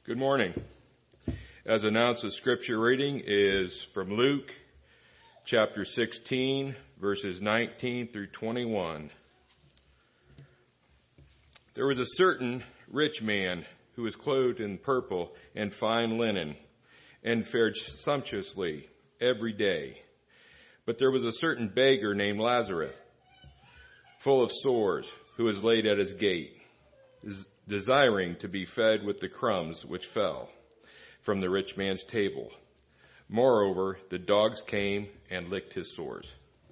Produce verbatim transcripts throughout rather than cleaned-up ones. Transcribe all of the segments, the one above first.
Good morning. As announced, the scripture reading is from Luke chapter sixteen, verses nineteen through twenty-one. There was a certain rich man who was clothed in purple and fine linen and fared sumptuously every day. But there was a certain beggar named Lazarus, full of sores, who was laid at his gate, desiring to be fed with the crumbs which fell from the rich man's table. Moreover, the dogs came and licked his sores.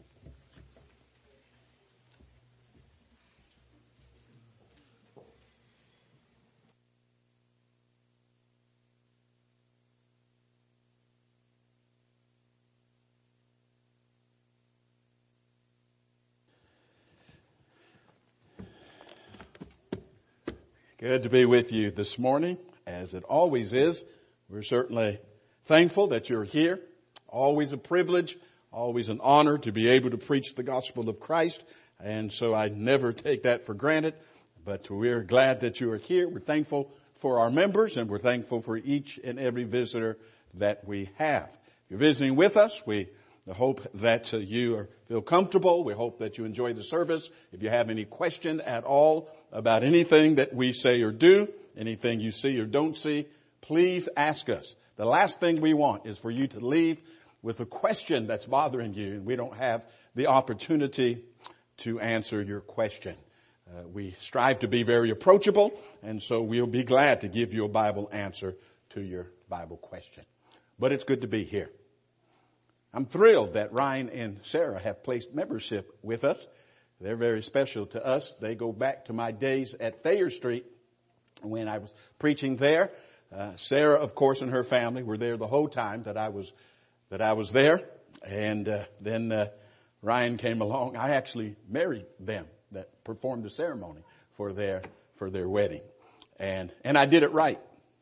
Good to be with you this morning, as it always is. We're certainly thankful that you're here. Always a privilege, always an honor to be able to preach the gospel of Christ. And so I never take that for granted. But we're glad that you are here. We're thankful for our members, and we're thankful for each and every visitor that we have. If you're visiting with us, we hope that uh, you are, feel comfortable. We hope that you enjoy the service. If you have any question at all about anything that we say or do, anything you see or don't see, please ask us. The last thing we want is for you to leave with a question that's bothering you, and we don't have the opportunity to answer your question. Uh, we strive to be very approachable, and so we'll be glad to give you a Bible answer to your Bible question. But it's good to be here. I'm thrilled that Ryan and Sarah have placed membership with us. They're very special to us. They go back to my days at Thayer Street when I was preaching there. Uh, Sarah, of course, and her family were there the whole time that I was that I was there. And uh, then uh, Ryan came along. I actually married them, that performed the ceremony for their for their wedding, and and I did it right.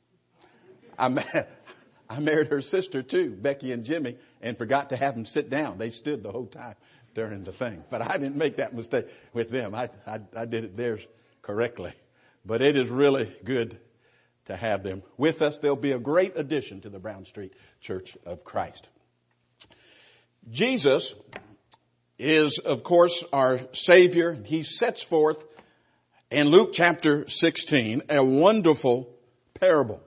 I I married her sister too, Becky and Jimmy, and forgot to have them sit down. They stood the whole time during the thing. But I didn't make that mistake with them. I, I, I did it theirs correctly. But it is really good to have them with us. They'll be a great addition to the Brown Street Church of Christ. Jesus is, of course, our Savior. He sets forth in Luke chapter sixteen a wonderful parable.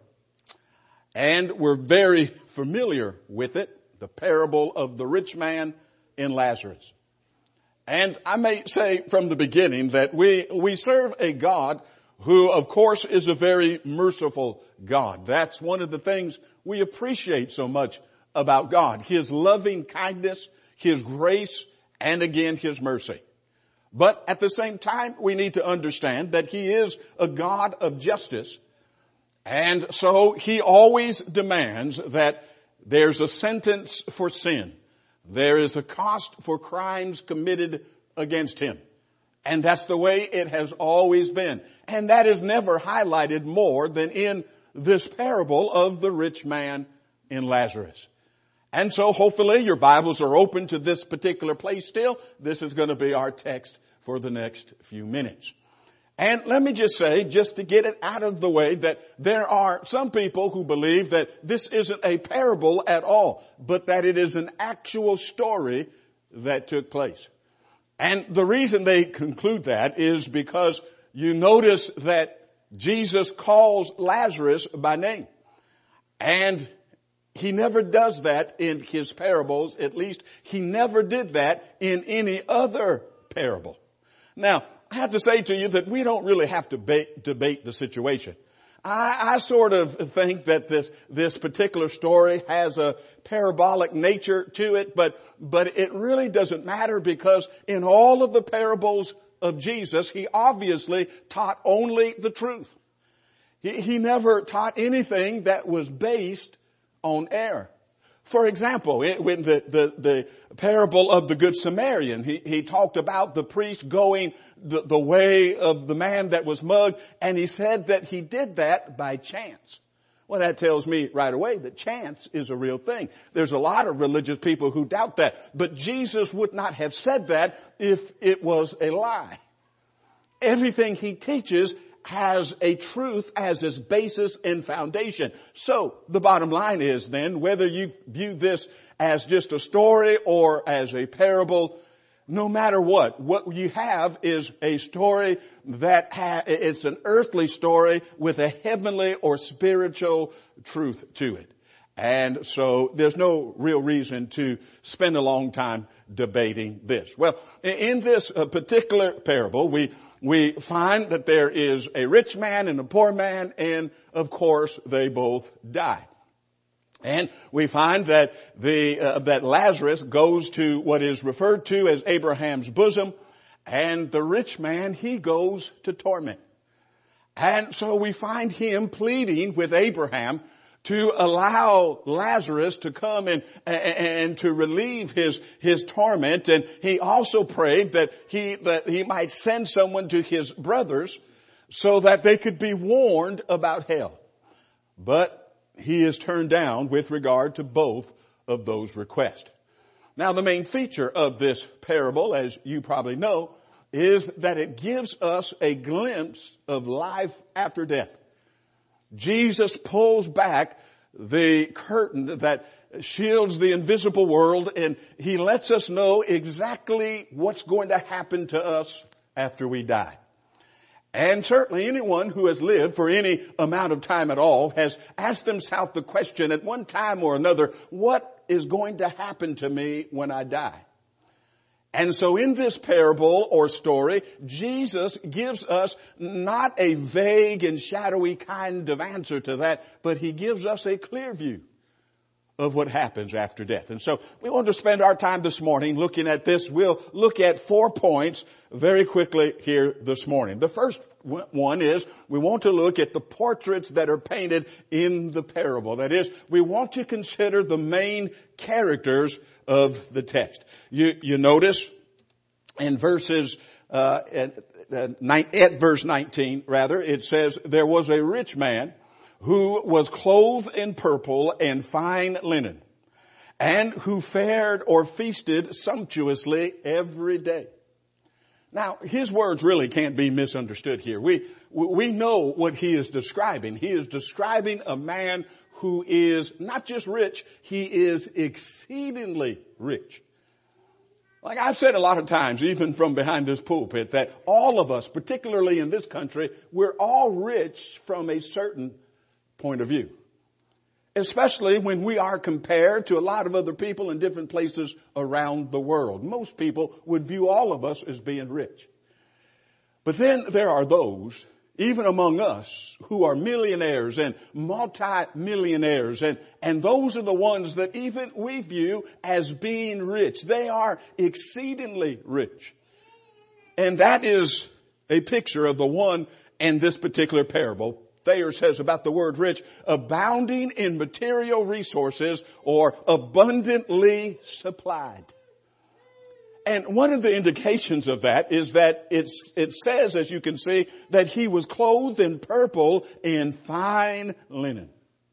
And we're very familiar with it, the parable of the rich man and Lazarus. And I may say from the beginning that we, we serve a God who, of course, is a very merciful God. That's one of the things we appreciate so much about God. His loving kindness, His grace, and again, His mercy. But at the same time, we need to understand that He is a God of justice. And so He always demands that there's a sentence for sin. There is a cost for crimes committed against Him. And that's the way it has always been. And that is never highlighted more than in this parable of the rich man and Lazarus. And so hopefully your Bibles are open to this particular place still. This is going to be our text for the next few minutes. And let me just say, just to get it out of the way, that there are some people who believe that this isn't a parable at all, but that it is an actual story that took place. And the reason they conclude that is because you notice that Jesus calls Lazarus by name. And He never does that in His parables. At least He never did that in any other parable. Now, I have to say to you that we don't really have to debate, debate the situation. I, I sort of think that this, this particular story has a parabolic nature to it, but, but it really doesn't matter because in all of the parables of Jesus, He obviously taught only the truth. He, he never taught anything that was based on error. For example, it, when the, the, the parable of the Good Samaritan, he, he talked about the priest going the, the way of the man that was mugged, and he said that he did that by chance. Well, that tells me right away that chance is a real thing. There's a lot of religious people who doubt that, but Jesus would not have said that if it was a lie. Everything He teaches has a truth as its basis and foundation. So the bottom line is then, whether you view this as just a story or as a parable, no matter what, what you have is a story that ha- it's an earthly story with a heavenly or spiritual truth to it. And so there's no real reason to spend a long time debating this. Well, in this particular parable, we we find that there is a rich man and a poor man, and of course they both die. And we find that the uh, that Lazarus goes to what is referred to as Abraham's bosom, and the rich man, he goes to torment. And so we find him pleading with Abraham to allow Lazarus to come and, and, and to relieve his, his torment. And he also prayed that he, that he might send someone to his brothers so that they could be warned about hell. But he is turned down with regard to both of those requests. Now, the main feature of this parable, as you probably know, is that it gives us a glimpse of life after death. Jesus pulls back the curtain that shields the invisible world, and he lets us know exactly what's going to happen to us after we die. And certainly anyone who has lived for any amount of time at all has asked himself the question at one time or another, what is going to happen to me when I die? And so in this parable or story, Jesus gives us not a vague and shadowy kind of answer to that, but he gives us a clear view of what happens after death. And so we want to spend our time this morning looking at this. We'll look at four points very quickly here this morning. The first one is we want to look at the portraits that are painted in the parable. That is, we want to consider the main characters of the text. You, you notice in verses, uh, at, at, at verse nineteen, rather, it says, there was a rich man who was clothed in purple and fine linen, and who fared or feasted sumptuously every day. Now, his words really can't be misunderstood here. We, we know what he is describing. He is describing a man who is not just rich, he is exceedingly rich. Like I've said a lot of times, even from behind this pulpit, that all of us, particularly in this country, we're all rich from a certain point of view. Especially when we are compared to a lot of other people in different places around the world. Most people would view all of us as being rich. But then there are those, even among us, who are millionaires and multi-millionaires, and, and those are the ones that even we view as being rich. They are exceedingly rich. And that is a picture of the one in this particular parable. Thayer says about the word rich, abounding in material resources or abundantly supplied. And one of the indications of that is that it's, it says, as you can see, that he was clothed in purple in fine linen.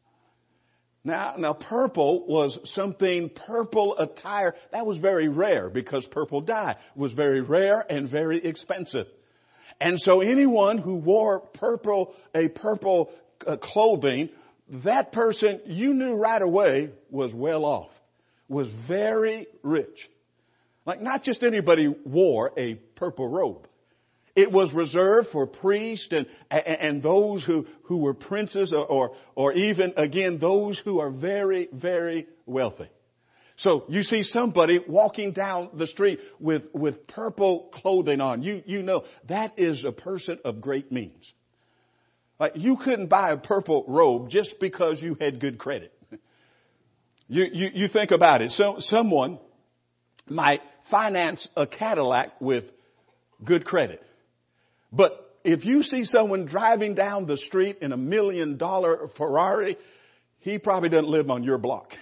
Now, now purple was something, purple attire, that was very rare because purple dye was very rare and very expensive. And so anyone who wore purple, a purple uh, clothing, that person you knew right away was well off, was very rich. Like not just anybody wore a purple robe. It was reserved for priests and, and those who, who were princes or, or, or even again those who are very, very wealthy. So you see somebody walking down the street with, with purple clothing on. You, you know that is a person of great means. Like you couldn't buy a purple robe just because you had good credit. You, you, you think about it. So someone might finance a Cadillac with good credit. But if you see someone driving down the street in a million dollar Ferrari, he probably doesn't live on your block.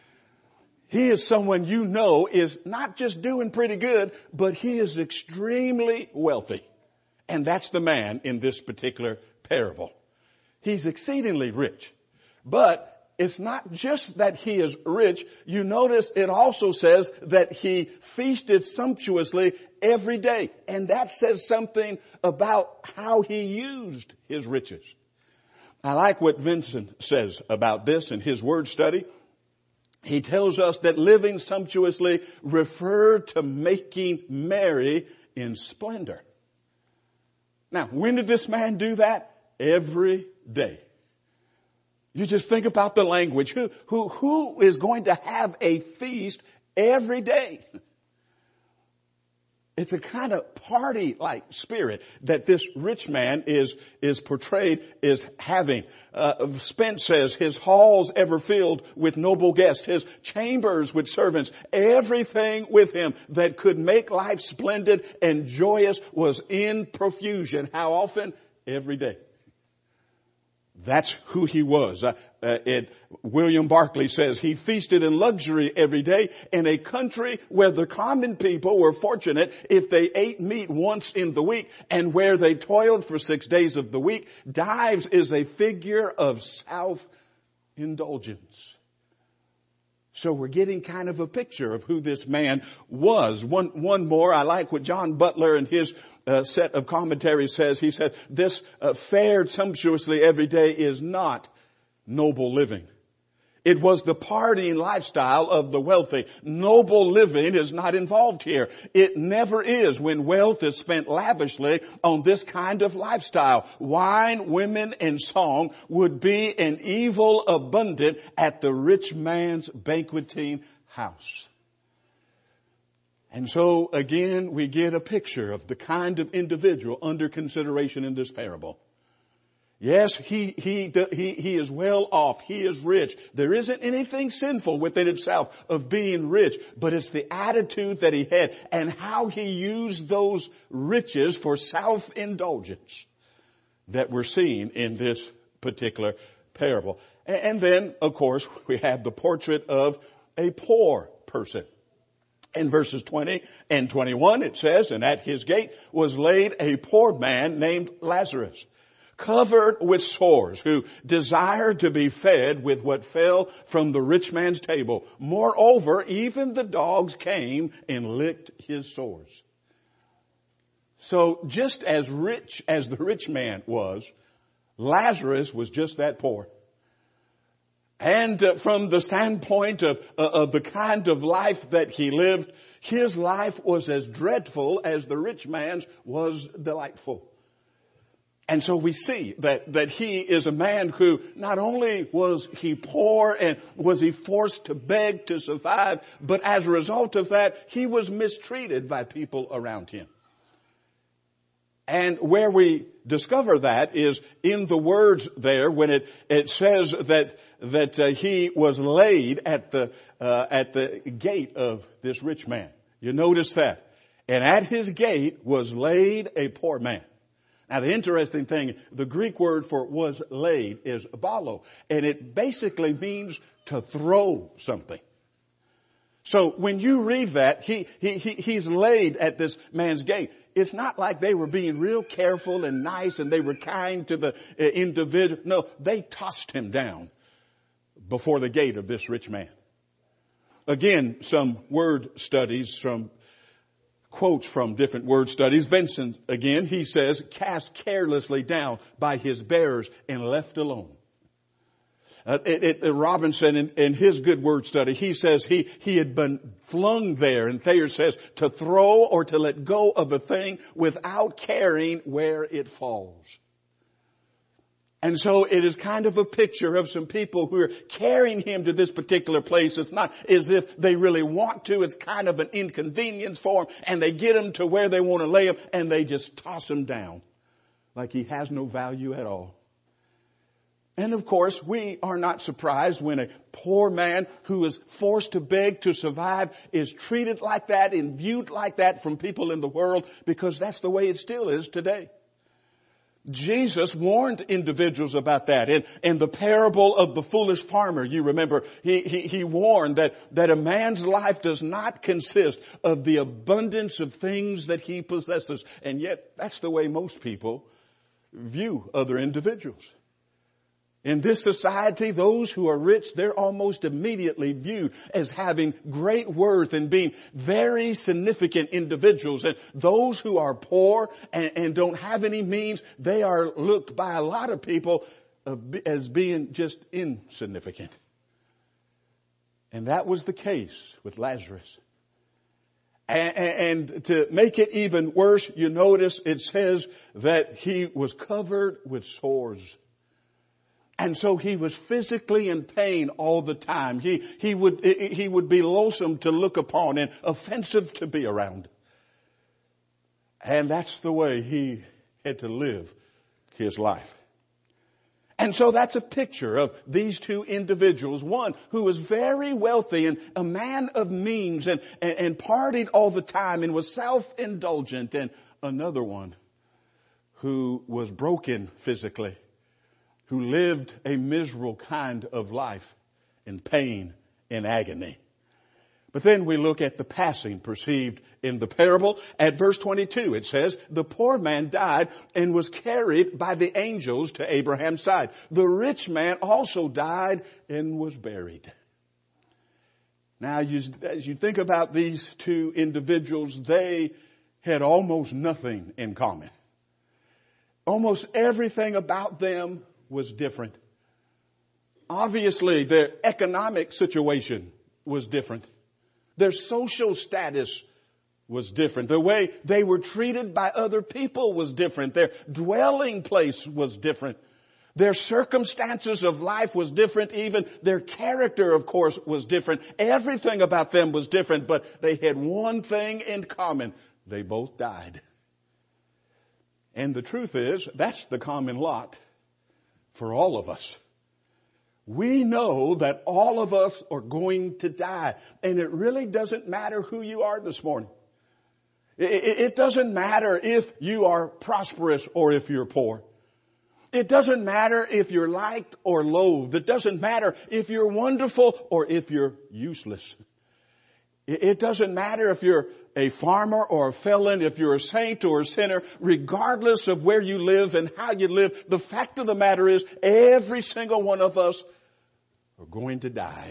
He is someone you know is not just doing pretty good, but he is extremely wealthy. And that's the man in this particular parable. He's exceedingly rich. But it's not just that he is rich. You notice it also says that he feasted sumptuously every day. And that says something about how he used his riches. I like what Vincent says about this in his word study. He tells us that living sumptuously referred to making merry in splendor. Now, when did this man do that? Every day. You just think about the language. Who, who, who is going to have a feast every day? It's a kind of party-like spirit that this rich man is, is portrayed as having. Uh, Spence says his halls ever filled with noble guests, his chambers with servants, everything with him that could make life splendid and joyous was in profusion. How often? Every day. That's who he was. Uh, uh, it, William Barclay says he feasted in luxury every day in a country where the common people were fortunate if they ate meat once in the week, and where they toiled for six days of the week. Dives is a figure of self-indulgence. So we're getting kind of a picture of who this man was. One, one more, I like what John Butler in his uh, set of commentaries says. He said, this uh, fared sumptuously every day is not noble living. It was the partying lifestyle of the wealthy. Noble living is not involved here. It never is when wealth is spent lavishly on this kind of lifestyle. Wine, women, and song would be an evil abundant at the rich man's banqueting house. And so again, we get a picture of the kind of individual under consideration in this parable. Yes, he, he, he, he is well off. He is rich. There isn't anything sinful within itself of being rich, but it's the attitude that he had and how he used those riches for self-indulgence that we're seeing in this particular parable. And then, of course, we have the portrait of a poor person. In verses twenty and twenty-one, it says, and at his gate was laid a poor man named Lazarus, covered with sores, who desired to be fed with what fell from the rich man's table. Moreover, even the dogs came and licked his sores. So just as rich as the rich man was, Lazarus was just that poor. And uh, from the standpoint of, uh, of the kind of life that he lived, his life was as dreadful as the rich man's was delightful. And so we see that, that he is a man who not only was he poor and was he forced to beg to survive, but as a result of that, he was mistreated by people around him. And where we discover that is in the words there when it, it says that, that uh, he was laid at the, uh, at the gate of this rich man. You notice that. And at his gate was laid a poor man. Now the interesting thing, the Greek word for was laid is balo, and it basically means to throw something. So when you read that, he, he, he, he's laid at this man's gate. It's not like they were being real careful and nice and they were kind to the uh, individual. No, they tossed him down before the gate of this rich man. Again, some word studies from quotes from different word studies. Vincent, again, he says, cast carelessly down by his bearers and left alone. Uh, it, it, Robinson, in, in his good word study, he says he, he had been flung there. And Thayer says to throw or to let go of a thing without caring where it falls. And so it is kind of a picture of some people who are carrying him to this particular place. It's not as if they really want to. It's kind of an inconvenience for him. And they get him to where they want to lay him and they just toss him down like he has no value at all. And of course, we are not surprised when a poor man who is forced to beg to survive is treated like that and viewed like that from people in the world, because that's the way it still is today. Jesus warned individuals about that. In, in the parable of the foolish farmer, you remember, he, he, he warned that, that a man's life does not consist of the abundance of things that he possesses. And yet, that's the way most people view other individuals. In this society, those who are rich, they're almost immediately viewed as having great worth and being very significant individuals. And those who are poor and, and don't have any means, they are looked by a lot of people as being just insignificant. And that was the case with Lazarus. And, and to make it even worse, you notice it says that he was covered with sores. And so he was physically in pain all the time. He, he would, he would be loathsome to look upon and offensive to be around. And that's the way he had to live his life. And so that's a picture of these two individuals. One who was very wealthy and a man of means and, and, and partied all the time and was self-indulgent. And another one who was broken physically, who lived a miserable kind of life in pain and agony. But then we look at the passing perceived in the parable. At verse twenty-two, it says, the poor man died and was carried by the angels to Abraham's side. The rich man also died and was buried. Now, you, as you think about these two individuals, they had almost nothing in common. Almost everything about them was different. Obviously, their economic situation was different. Their social status was different. The way they were treated by other people was different. Their dwelling place was different. Their circumstances of life was different. Even their character, of course, was different. Everything about them was different, but they had one thing in common. They both died. And the truth is, that's the common lot for all of us. We know that all of us are going to die. And it really doesn't matter who you are this morning. It, it, it doesn't matter if you are prosperous or if you're poor. It doesn't matter if you're liked or loathed. It doesn't matter if you're wonderful or if you're useless. It, it doesn't matter if you're a farmer or a felon, if you're a saint or a sinner, regardless of where you live and how you live. The fact of the matter is, every single one of us are going to die.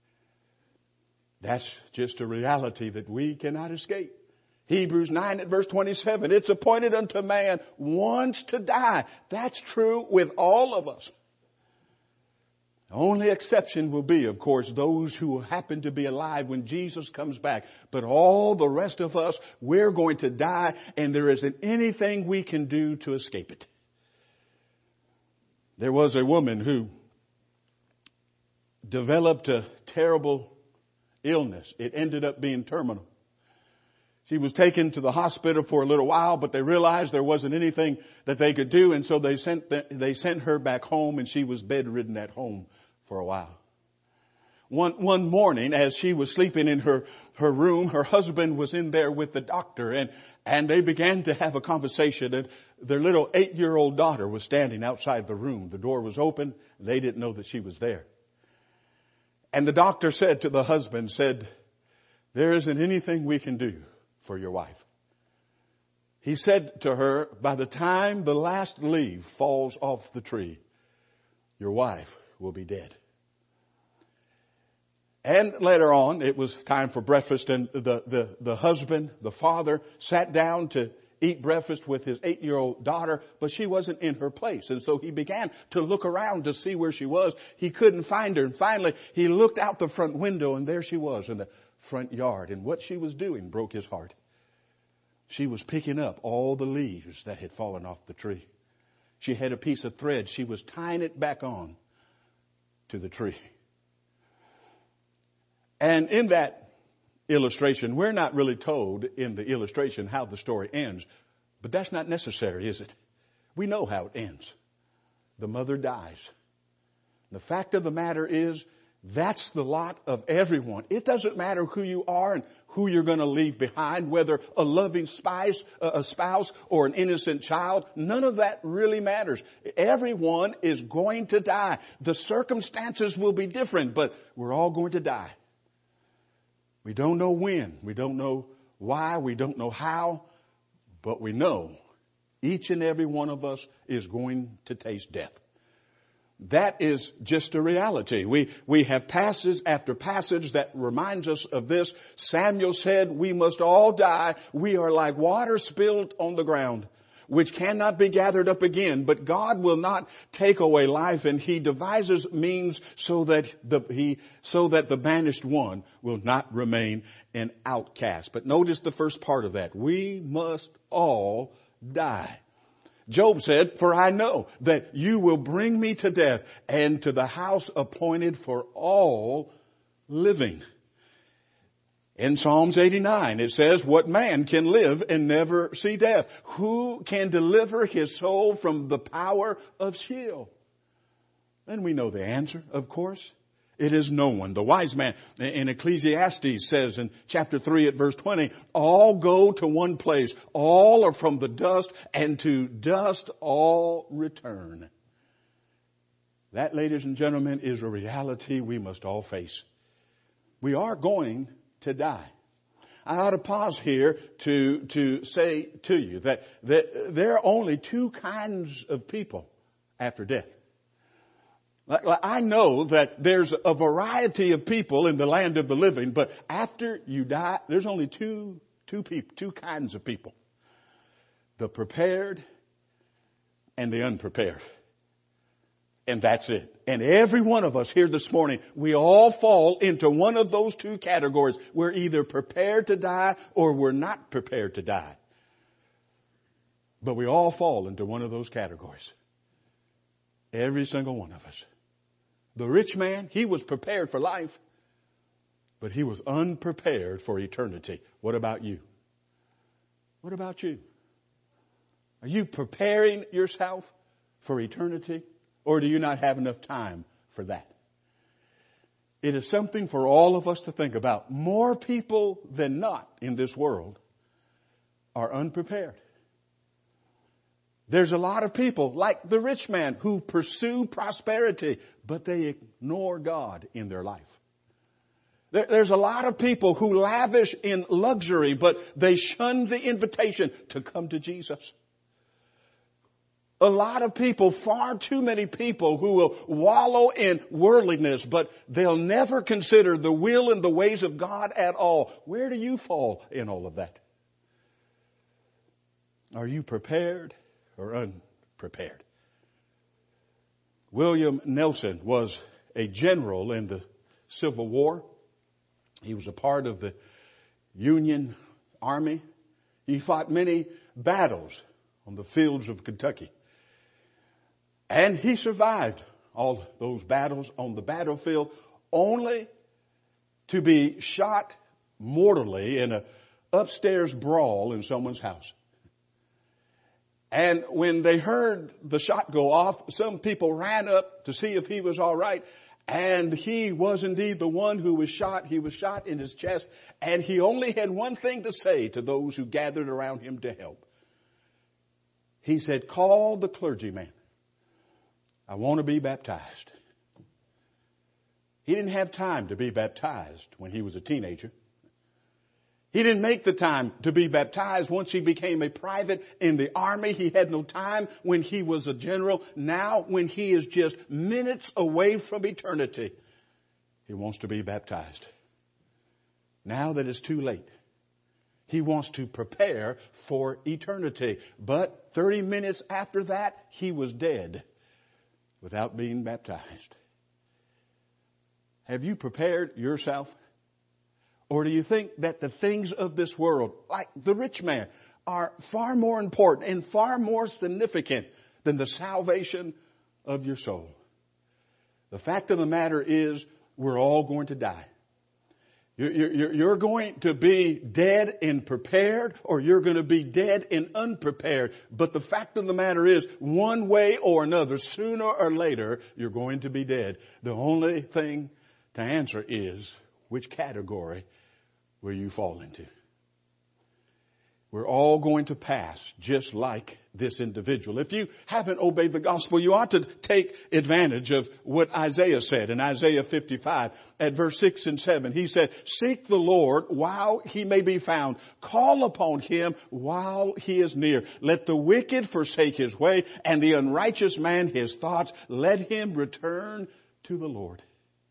That's just a reality that we cannot escape. Hebrews nine at verse twenty-seven, it's appointed unto man once to die. That's true with all of us. The only exception will be, of course, those who happen to be alive when Jesus comes back. But all the rest of us, we're going to die, and there isn't anything we can do to escape it. There was a woman who developed a terrible illness. It ended up being terminal. She was taken to the hospital for a little while, but they realized there wasn't anything that they could do, and so they sent the, they sent her back home, and she was bedridden at home for a while. One one morning, as she was sleeping in her her room, her husband was in there with the doctor, and and they began to have a conversation. And their little eight-year-old daughter was standing outside the room. The door was open. They didn't know that she was there. And the doctor said to the husband, said, "There isn't anything we can do for your wife." He said to her, "By the time the last leaf falls off the tree, your wife will be dead." And later on, it was time for breakfast, and the, the, the husband, the father, sat down to eat breakfast with his eight-year-old daughter, but she wasn't in her place. And so he began to look around to see where she was. He couldn't find her. And finally, he looked out the front window, and there she was in the front yard. And what she was doing broke his heart. She was picking up all the leaves that had fallen off the tree. She had a piece of thread. She was tying it back on to the tree. And in that illustration, we're not really told in the illustration how the story ends. But that's not necessary, is it? We know how it ends. The mother dies. The fact of the matter is, that's the lot of everyone. It doesn't matter who you are and who you're going to leave behind, whether a loving spouse, a spouse or an innocent child. None of that really matters. Everyone is going to die. The circumstances will be different, but we're all going to die. We don't know when. We don't know why. We don't know how. But we know each and every one of us is going to taste death. That is just a reality. We, we have passage after passage that reminds us of this. Samuel said, we must all die. We are like water spilled on the ground, which cannot be gathered up again. But God will not take away life, and he devises means so that the, he, so that the banished one will not remain an outcast. But notice the first part of that. We must all die. Job said, for I know that you will bring me to death and to the house appointed for all living. In Psalms eighty-nine, it says, what man can live and never see death? Who can deliver his soul from the power of Sheol? And we know the answer, of course. It is no one. The wise man in Ecclesiastes says in chapter three at verse twenty, all go to one place. All are from the dust, and to dust all return. That, ladies and gentlemen, is a reality we must all face. We are going to die. I ought to pause here to, to say to you that, that there are only two kinds of people after death. I know that there's a variety of people in the land of the living, but after you die, there's only two, two people, two kinds of people. The prepared and the unprepared. And that's it. And every one of us here this morning, we all fall into one of those two categories. We're either prepared to die or we're not prepared to die. But we all fall into one of those categories. Every single one of us. The rich man, he was prepared for life, but he was unprepared for eternity. What about you? What about you? Are you preparing yourself for eternity, or do you not have enough time for that? It is something for all of us to think about. More people than not in this world are unprepared. There's a lot of people like the rich man who pursue prosperity, but they ignore God in their life. There, there's a lot of people who lavish in luxury, but they shun the invitation to come to Jesus. A lot of people, far too many people who will wallow in worldliness, but they'll never consider the will and the ways of God at all. Where do you fall in all of that? Are you prepared or unprepared? William Nelson was a general in the Civil War. He was a part of the Union Army. He fought many battles on the fields of Kentucky. And he survived all those battles on the battlefield only to be shot mortally in an upstairs brawl in someone's house. And when they heard the shot go off, some people ran up to see if he was all right. And he was indeed the one who was shot. He was shot in his chest. And he only had one thing to say to those who gathered around him to help. He said, call the clergyman. I want to be baptized. He didn't have time to be baptized when he was a teenager. He didn't make the time to be baptized once he became a private in the army. He had no time when he was a general. Now, when he is just minutes away from eternity, he wants to be baptized. Now that it's too late, he wants to prepare for eternity. But thirty minutes after that, he was dead without being baptized. Have you prepared yourself? Or do you think that the things of this world, like the rich man, are far more important and far more significant than the salvation of your soul? The fact of the matter is, we're all going to die. You're, you're going to be dead and prepared, or you're going to be dead and unprepared. But the fact of the matter is, one way or another, sooner or later, you're going to be dead. The only thing to answer is, which category will you fall into? We're all going to pass just like this individual. If you haven't obeyed the gospel, you ought to take advantage of what Isaiah said in Isaiah fifty-five at verse six and seven. He said, seek the Lord while he may be found. Call upon him while he is near. Let the wicked forsake his way and the unrighteous man his thoughts. Let him return to the Lord.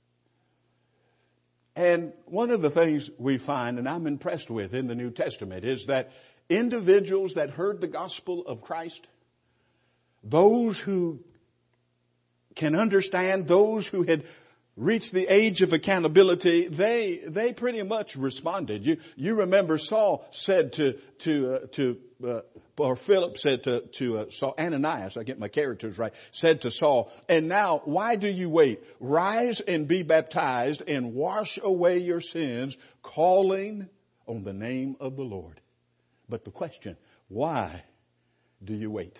And one of the things we find, and I'm impressed with in the New Testament, is that individuals that heard the gospel of Christ, those who can understand, those who had reached the age of accountability, they they pretty much responded. You you remember Saul said to to uh, to uh, or Philip said to to uh, Saul, Ananias, I get my characters right, said to Saul, and now why do you wait? Rise and be baptized and wash away your sins, calling on the name of the Lord. But the question, why do you wait?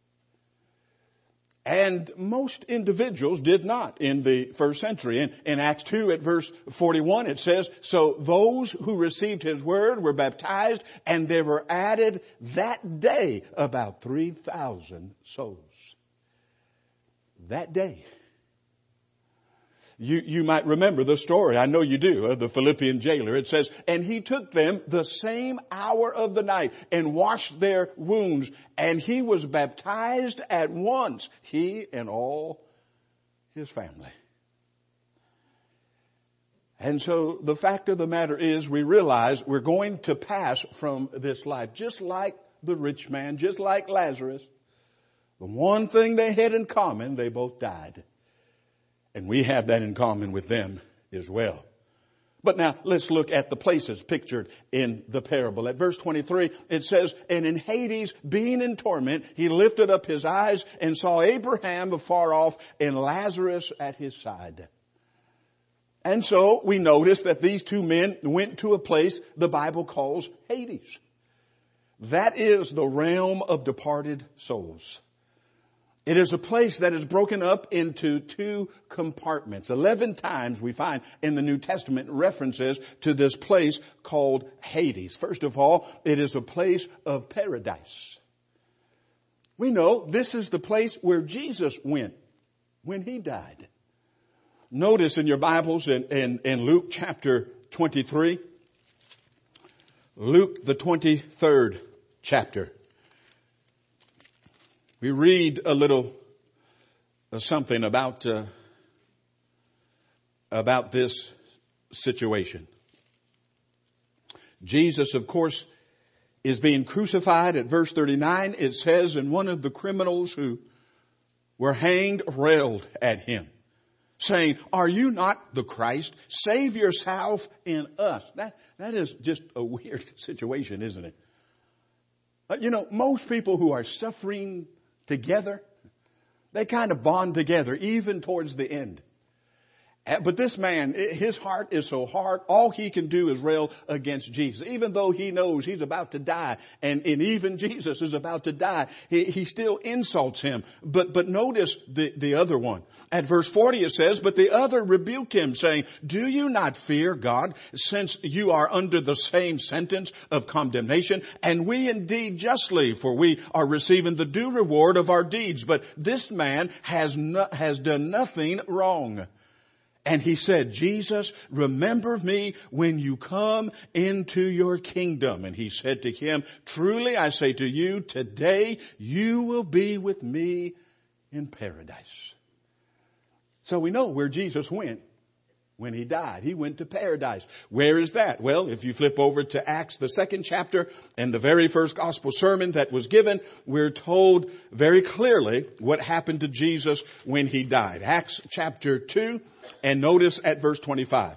And most individuals did not in the first century. In, in Acts two at verse forty-one it says, so those who received his word were baptized, and there were added that day about three thousand souls. That day. You, you might remember the story, I know you do, of the Philippian jailer. It says, and he took them the same hour of the night and washed their wounds, and he was baptized at once, he and all his family. And so the fact of the matter is, we realize we're going to pass from this life, just like the rich man, just like Lazarus. The one thing they had in common, they both died. And we have that in common with them as well. But now let's look at the places pictured in the parable. At verse twenty-three, it says, and in Hades, being in torment, he lifted up his eyes and saw Abraham afar off and Lazarus at his side. And so we notice that these two men went to a place the Bible calls Hades. That is the realm of departed souls. It is a place that is broken up into two compartments. Eleven times we find in the New Testament references to this place called Hades. First of all, it is a place of paradise. We know this is the place where Jesus went when he died. Notice in your Bibles in, in, in Luke chapter twenty-three, Luke the twenty-third chapter. We read a little uh, something about uh, about this situation. Jesus, of course, is being crucified. At verse thirty-nine, it says, and one of the criminals who were hanged railed at him, saying, are you not the Christ? Save yourself and us. That, that is just a weird situation, isn't it? Uh, you know, most people who are suffering together, they kind of bond together, even towards the end. But this man, his heart is so hard, all he can do is rail against Jesus. Even though he knows he's about to die, and, and even Jesus is about to die, he, he still insults him. But, but notice the, the other one. At verse forty it says, but the other rebuked him, saying, do you not fear God, since you are under the same sentence of condemnation? And we indeed justly, for we are receiving the due reward of our deeds. But this man has no, has done nothing wrong. And he said, Jesus, remember me when you come into your kingdom. And he said to him, truly I say to you, today you will be with me in paradise. So we know where Jesus went when he died. He went to paradise. Where is that? Well, if you flip over to Acts, the second chapter, and the very first gospel sermon that was given, we're told very clearly what happened to Jesus when he died. Acts chapter two, and notice at verse twenty-five.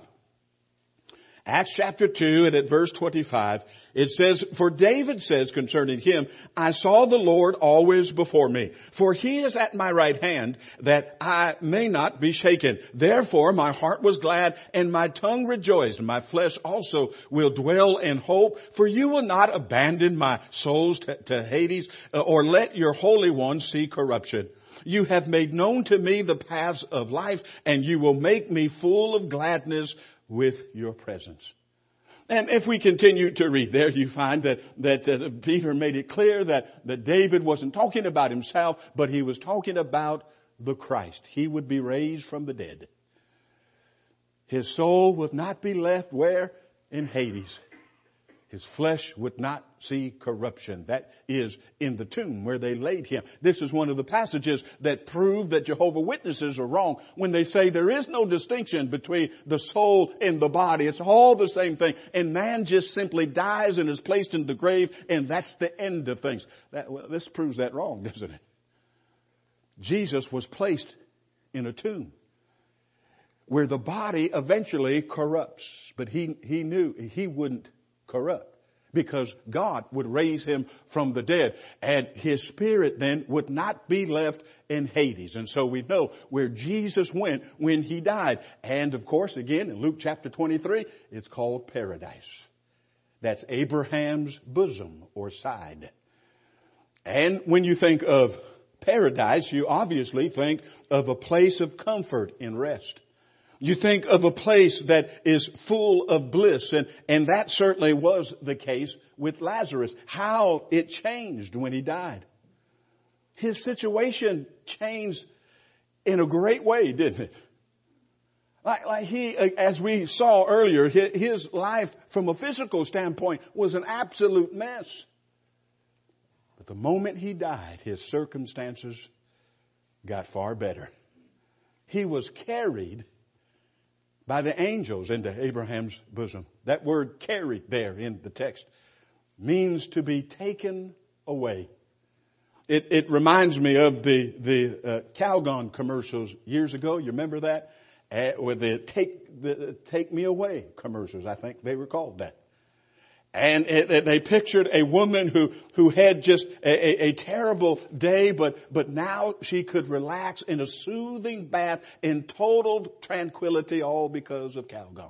Acts chapter two and at verse twenty-five, it says, for David says concerning him, I saw the Lord always before me, for he is at my right hand, that I may not be shaken. Therefore my heart was glad and my tongue rejoiced, and my flesh also will dwell in hope, for you will not abandon my souls to, to Hades, or let your Holy One see corruption. You have made known to me the paths of life, and you will make me full of gladness with your presence. And if we continue to read there, you find that, that uh, Peter made it clear that, that David wasn't talking about himself, but he was talking about the Christ. He would be raised from the dead. His soul would not be left where? In Hades. His flesh would not see corruption. That is in the tomb where they laid him. This is one of the passages that prove that Jehovah's Witnesses are wrong when they say there is no distinction between the soul and the body. It's all the same thing. And man just simply dies and is placed in the grave, and that's the end of things. That, well, this proves that wrong, doesn't it? Jesus was placed in a tomb where the body eventually corrupts. But he, he knew he wouldn't corrupt because God would raise him from the dead, and his spirit then would not be left in Hades. And so we know where Jesus went when he died. And of course, again, in Luke chapter twenty-three, it's called paradise. That's Abraham's bosom or side. And when you think of paradise, you obviously think of a place of comfort and rest. You think of a place that is full of bliss, and, and that certainly was the case with Lazarus. How it changed when he died. His situation changed in a great way, didn't it? Like, like he, as we saw earlier, his life from a physical standpoint was an absolute mess. But the moment he died, his circumstances got far better. He was carried by the angels into Abraham's bosom. That word carried there in the text means to be taken away. It, it reminds me of the, the uh, Calgon commercials years ago. You remember that? Uh, with the take, the take me away commercials, I think they were called that. And it, it, they pictured a woman who, who had just a, a, a terrible day, but, but now she could relax in a soothing bath in total tranquility, all because of Calgon.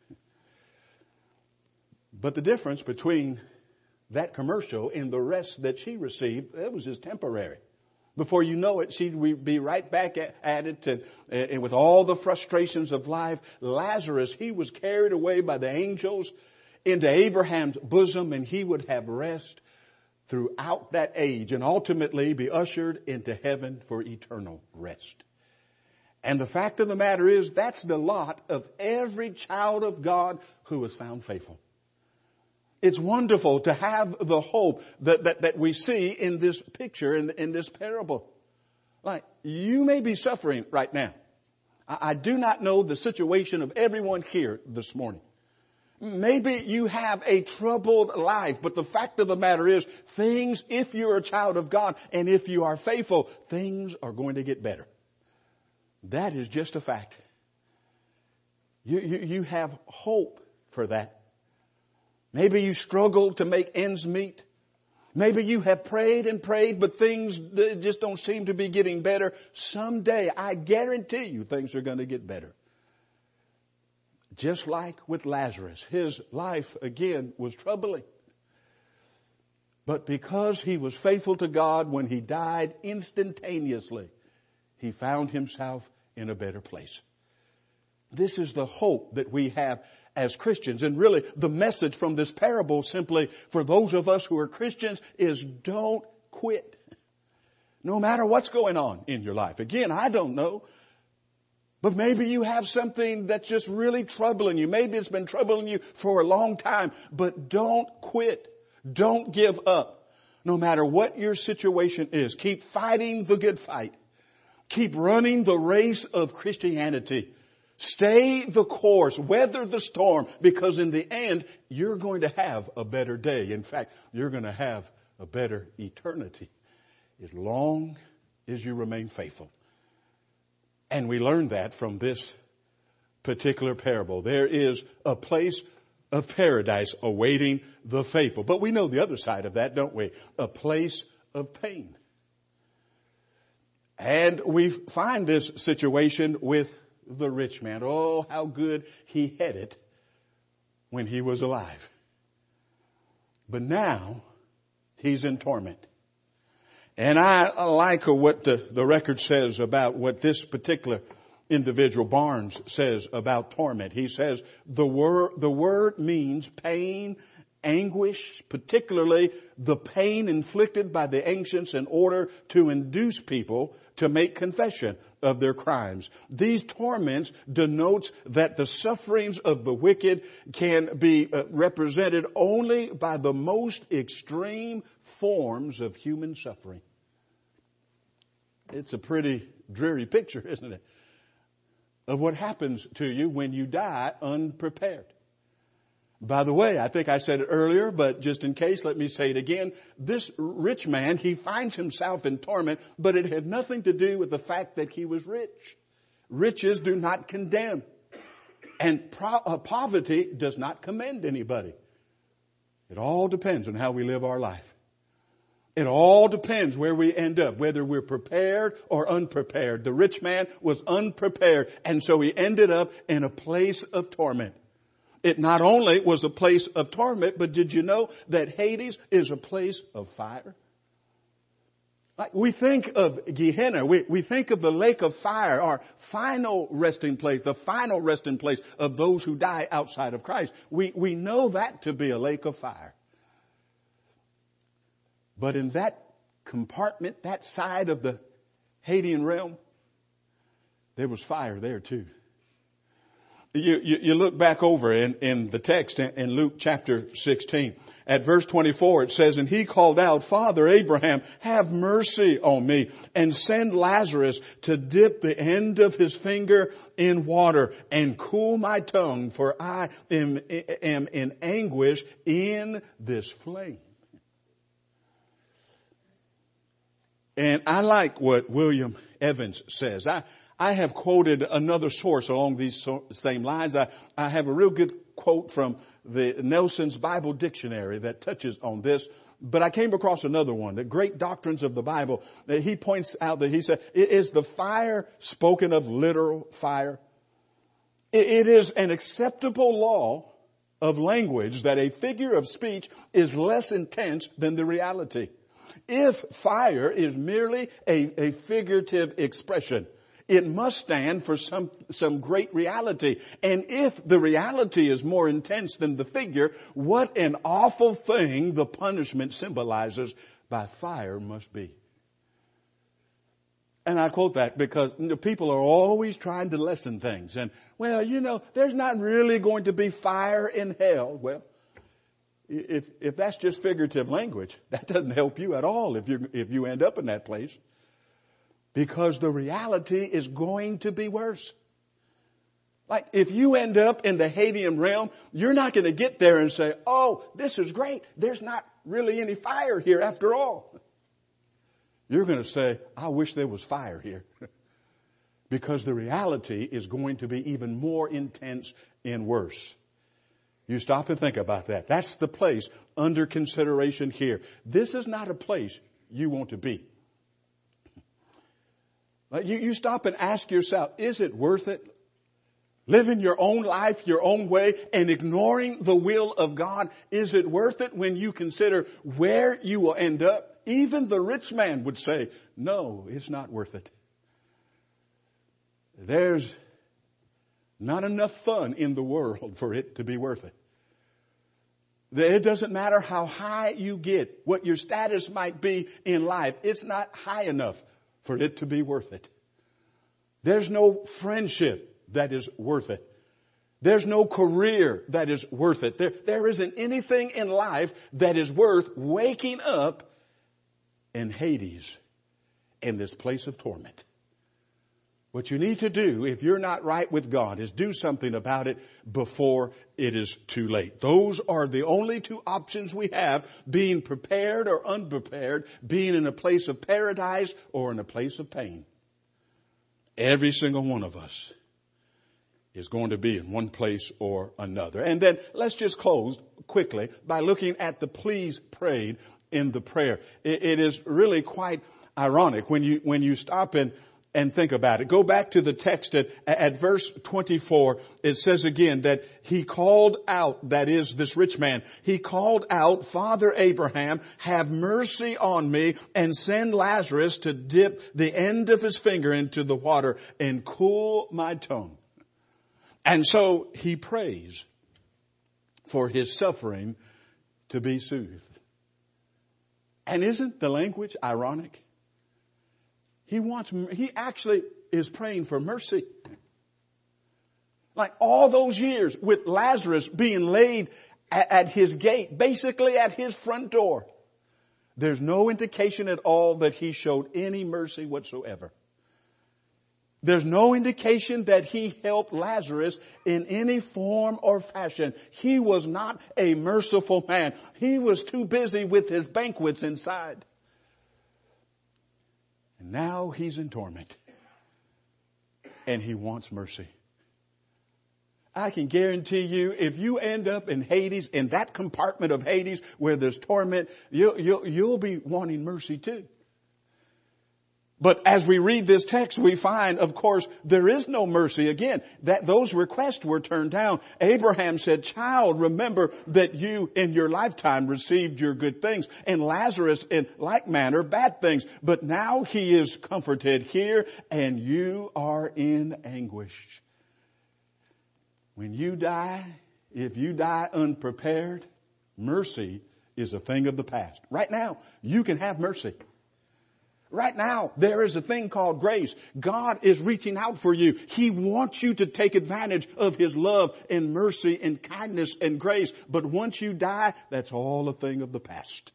But the difference between that commercial and the rest that she received, it was just temporary. Before you know it, she'd be right back at, at it, and, and with all the frustrations of life. Lazarus, he was carried away by the angels into Abraham's bosom, and he would have rest throughout that age and ultimately be ushered into heaven for eternal rest. And the fact of the matter is, that's the lot of every child of God who is found faithful. It's wonderful to have the hope that, that, that we see in this picture, in, in this parable. Like, you may be suffering right now. I, I do not know the situation of everyone here this morning. Maybe you have a troubled life, but the fact of the matter is, things, if you're a child of God and if you are faithful, things are going to get better. That is just a fact. You, you, you have hope for that. Maybe you struggle to make ends meet. Maybe you have prayed and prayed, but things just don't seem to be getting better. Someday, I guarantee you, things are going to get better. Just like with Lazarus, his life again was troubling. But because he was faithful to God, when he died instantaneously, he found himself in a better place. This is the hope that we have as Christians. And really, the message from this parable simply for those of us who are Christians is don't quit. No matter what's going on in your life. Again, I don't know. But maybe you have something that's just really troubling you. Maybe it's been troubling you for a long time. But don't quit. Don't give up. No matter what your situation is. Keep fighting the good fight. Keep running the race of Christianity. Stay the course. Weather the storm. Because in the end, you're going to have a better day. In fact, you're going to have a better eternity. As long as you remain faithful. And we learn that from this particular parable. There is a place of paradise awaiting the faithful. But we know the other side of that, don't we? A place of pain. And we find this situation with the rich man. Oh, how good he had it when he was alive. But now he's in torment. And I like what the, the record says about what this particular individual, Barnes, says about torment. He says, the word, the word means pain, anguish, particularly the pain inflicted by the ancients in order to induce people to make confession of their crimes. These torments denotes that the sufferings of the wicked can be uh, represented only by the most extreme forms of human suffering. It's a pretty dreary picture, isn't it, of what happens to you when you die unprepared. By the way, I think I said it earlier, but just in case, let me say it again. This rich man, he finds himself in torment, but it had nothing to do with the fact that he was rich. Riches do not condemn. And pro- uh, poverty does not commend anybody. It all depends on how we live our life. It all depends where we end up, whether we're prepared or unprepared. The rich man was unprepared, and so he ended up in a place of torment. It not only was a place of torment, but did you know that Hades is a place of fire? Like we think of Gehenna, we, we think of the lake of fire, our final resting place, the final resting place of those who die outside of Christ. We, we know that to be a lake of fire. But in that compartment, that side of the Hadean realm, there was fire there too. You, you, you look back over in, in the text in, in Luke chapter sixteen. At verse twenty-four it says, and he called out, Father Abraham, have mercy on me and send Lazarus to dip the end of his finger in water and cool my tongue, for I am, am in anguish in this flame. And I like what William Evans says. I, I have quoted another source along these so, same lines. I, I have a real good quote from the Nelson's Bible Dictionary that touches on this. But I came across another one, the Great Doctrines of the Bible. That he points out that he said, is the fire spoken of literal fire? It, it is an acceptable law of language that a figure of speech is less intense than the reality. If fire is merely a, a figurative expression, it must stand for some, some great reality. And if the reality is more intense than the figure, what an awful thing the punishment symbolizes by fire must be. And I quote that because you know, people are always trying to lessen things. And, well, you know, there's not really going to be fire in hell. Well, if, if that's just figurative language, that doesn't help you at all if you, if you end up in that place. Because the reality is going to be worse. Like if you end up in the Hadean realm, you're not going to get there and say, oh, this is great. There's not really any fire here after all. You're going to say, I wish there was fire here. Because the reality is going to be even more intense and worse. You stop and think about that. That's the place under consideration here. This is not a place you want to be. You, you stop and ask yourself, is it worth it? Living your own life, your own way, and ignoring the will of God, is it worth it when you consider where you will end up? Even the rich man would say, no, it's not worth it. There's not enough fun in the world for it to be worth it. It doesn't matter how high you get, what your status might be in life, it's not high enough for it to be worth it. There's no friendship that is worth it. There's no career that is worth it. There, there isn't anything in life that is worth waking up in Hades, in this place of torment. What you need to do, if you're not right with God, is do something about it before it is too late. Those are the only two options we have, being prepared or unprepared, being in a place of paradise or in a place of pain. Every single one of us is going to be in one place or another. And then let's just close quickly by looking at the pleas prayed in the prayer. It, it is really quite ironic when you, when you stop and and think about it. Go back to the text at, at verse twenty-four. It says again that he called out, that is this rich man, he called out, Father Abraham, have mercy on me and send Lazarus to dip the end of his finger into the water and cool my tongue. And so he prays for his suffering to be soothed. And isn't the language ironic? He wants, he actually is praying for mercy. Like all those years with Lazarus being laid at, at his gate, basically at his front door. There's no indication at all that he showed any mercy whatsoever. There's no indication that he helped Lazarus in any form or fashion. He was not a merciful man. He was too busy with his banquets inside. And now he's in torment. And he wants mercy. I can guarantee you, if you end up in Hades, in that compartment of Hades where there's torment, you'll, you'll, you'll be wanting mercy too. But as we read this text, we find, of course, there is no mercy. Again, that those requests were turned down. Abraham said, child, remember that you in your lifetime received your good things, and Lazarus in like manner bad things. But now he is comforted here, and you are in anguish. When you die, if you die unprepared, mercy is a thing of the past. Right now, you can have mercy. Right now, there is a thing called grace. God is reaching out for you. He wants you to take advantage of His love and mercy and kindness and grace. But once you die, that's all a thing of the past.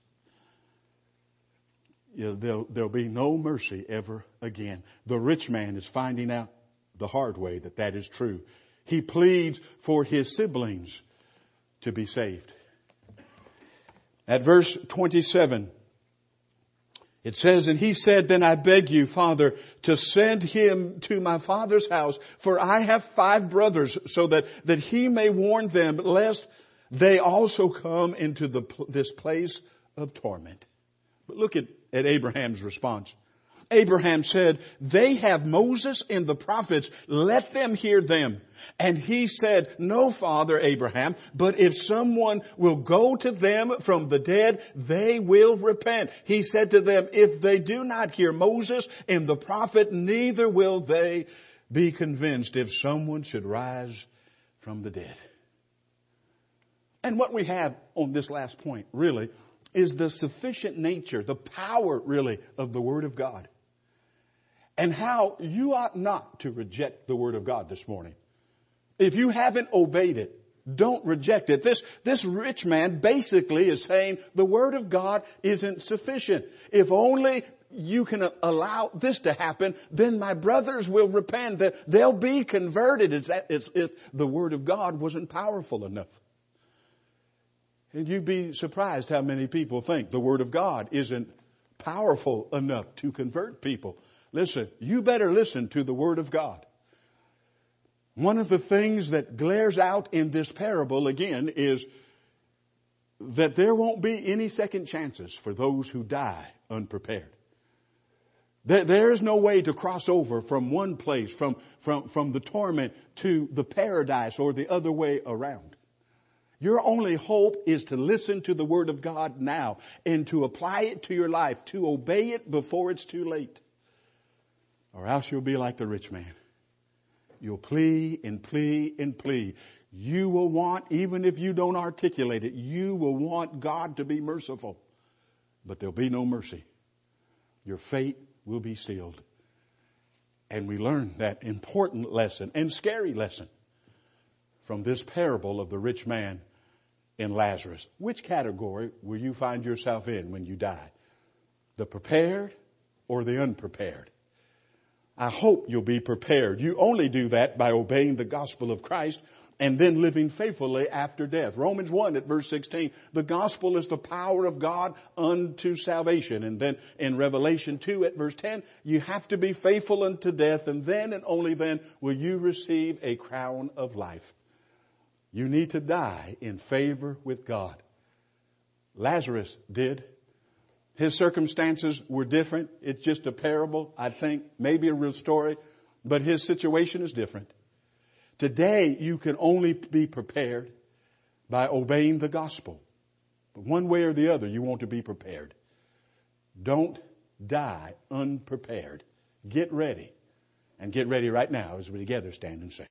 You know, there'll, there'll be no mercy ever again. The rich man is finding out the hard way that that is true. He pleads for his siblings to be saved. At verse twenty-seven, it says, and he said, then I beg you, Father, to send him to my father's house, for I have five brothers, so that, that he may warn them, lest they also come into the, this place of torment. But look at, at Abraham's response. Abraham said, they have Moses and the prophets. Let them hear them. And he said, no, Father Abraham, but if someone will go to them from the dead, they will repent. He said to them, if they do not hear Moses and the prophet, neither will they be convinced if someone should rise from the dead. And what we have on this last point, really, is the sufficient nature, the power, really, of the Word of God. And how you ought not to reject the Word of God this morning. If you haven't obeyed it, don't reject it. This, this rich man basically is saying the Word of God isn't sufficient. If only you can allow this to happen, then my brothers will repent. They'll be converted. It's, it's if the Word of God wasn't powerful enough. And you'd be surprised how many people think the Word of God isn't powerful enough to convert people. Listen, you better listen to the Word of God. One of the things that glares out in this parable again is that there won't be any second chances for those who die unprepared. There, there is no way to cross over from one place, from, from, from the torment to the paradise or the other way around. Your only hope is to listen to the Word of God now and to apply it to your life, to obey it before it's too late. Or else you'll be like the rich man. You'll plea and plea and plea. You will want, even if you don't articulate it, you will want God to be merciful. But there'll be no mercy. Your fate will be sealed. And we learn that important lesson and scary lesson from this parable of the rich man and Lazarus. Which category will you find yourself in when you die? The prepared or the unprepared? I hope you'll be prepared. You only do that by obeying the gospel of Christ and then living faithfully after death. Romans one at verse sixteen, the gospel is the power of God unto salvation. And then in Revelation two at verse ten, you have to be faithful unto death, and then and only then will you receive a crown of life. You need to die in favor with God. Lazarus did. His circumstances were different. It's just a parable, I think, maybe a real story, but his situation is different. Today, you can only be prepared by obeying the gospel. But one way or the other, you want to be prepared. Don't die unprepared. Get ready. And get ready right now as we together stand and sing.